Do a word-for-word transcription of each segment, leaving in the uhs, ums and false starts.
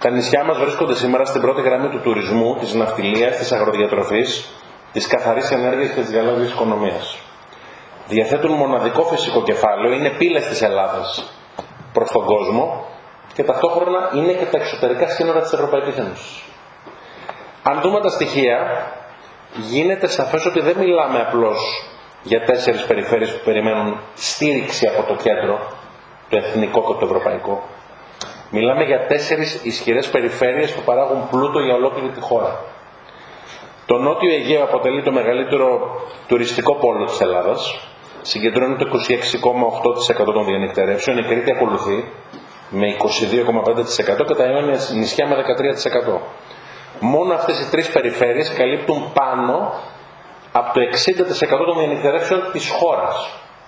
Τα νησιά μας βρίσκονται σήμερα στην πρώτη γραμμή του τουρισμού, της ναυτιλίας, της αγροδιατροφής, της καθαρής ενέργειας και της γαλάζιας οικονομίας. Διαθέτουν μοναδικό φυσικό κεφάλαιο, είναι πύλες της Ελλάδας προς τον κόσμο και ταυτόχρονα είναι και τα εξωτερικά σύνορα της Ευρωπαϊκής Ένωσης. Αν δούμε τα στοιχεία, γίνεται σαφές ότι δεν μιλάμε απλώς για τέσσερις περιφέρειες που περιμένουν στήριξη από το κέντρο, το εθνικό και το ευρωπαϊκό. Μιλάμε για τέσσερις ισχυρές περιφέρειες που παράγουν πλούτο για ολόκληρη τη χώρα. Το Νότιο Αιγαίο αποτελεί το μεγαλύτερο τουριστικό πόλο της Ελλάδας. Συγκεντρώνει το είκοσι έξι κόμμα οκτώ τοις εκατό των διανυκτερεύσεων. Η Κρήτη ακολουθεί με είκοσι δύο κόμμα πέντε τοις εκατό και τα Ιόνια νησιά με δεκατρία τοις εκατό. Μόνο αυτές οι τρεις περιφέρειες καλύπτουν πάνω από το εξήντα τοις εκατό των διανυκτερεύσεων της χώρας.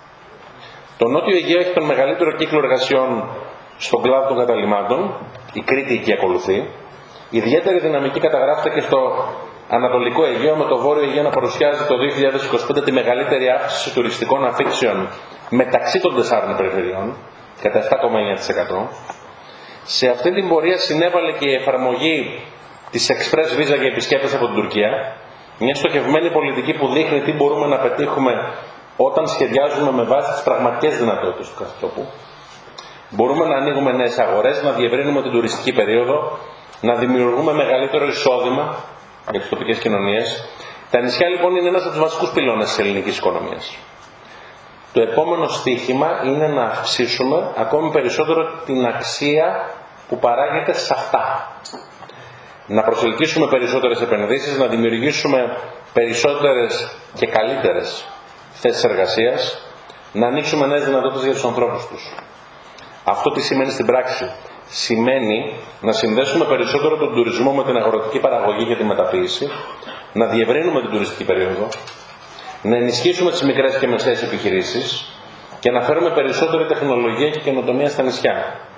Το Νότιο Αιγαίο έχει τον μεγαλύτερο κύκλο εργασιών στον κλάδο των καταλυμάτων. Η Κρήτη εκεί ακολουθεί. Ιδιαίτερη δυναμική καταγράφεται και στο Ανατολικό Αιγαίο, με το Βόρειο Αιγαίο να παρουσιάζει το δύο χιλιάδες είκοσι πέντε τη μεγαλύτερη αύξηση τουριστικών αφήξεων μεταξύ των τεσσάρων περιφερειών, κατά επτά κόμμα εννέα τοις εκατό. Σε αυτή την πορεία συνέβαλε και η εφαρμογή της Express Visa για επισκέπτες από την Τουρκία, μια στοχευμένη πολιτική που δείχνει τι μπορούμε να πετύχουμε όταν σχεδιάζουμε με βάση τις πραγματικές δυνατότητες του κάθε τόπου. Μπορούμε να ανοίγουμε νέες αγορές, να διευρύνουμε την τουριστική περίοδο, να δημιουργούμε μεγαλύτερο εισόδημα για τις τοπικές κοινωνίες. Τα νησιά λοιπόν είναι ένας από τους βασικούς πυλώνες της ελληνικής οικονομίας. Το επόμενο στίχημα είναι να αυξήσουμε ακόμη περισσότερο την αξία που παράγεται σε αυτά. Να προσελκύσουμε περισσότερες επενδύσεις, να δημιουργήσουμε περισσότερες και καλύτερες θέσεις εργασίας, να ανοίξουμε νέες δυνατότητες για τους ανθρώπους τους. Αυτό τι σημαίνει στην πράξη? Σημαίνει να συνδέσουμε περισσότερο τον τουρισμό με την αγροτική παραγωγή και τη μεταποίηση, να διευρύνουμε την τουριστική περίοδο, να ενισχύσουμε τις μικρές και μεσαίες επιχειρήσεις και να φέρουμε περισσότερη τεχνολογία και καινοτομία στα νησιά.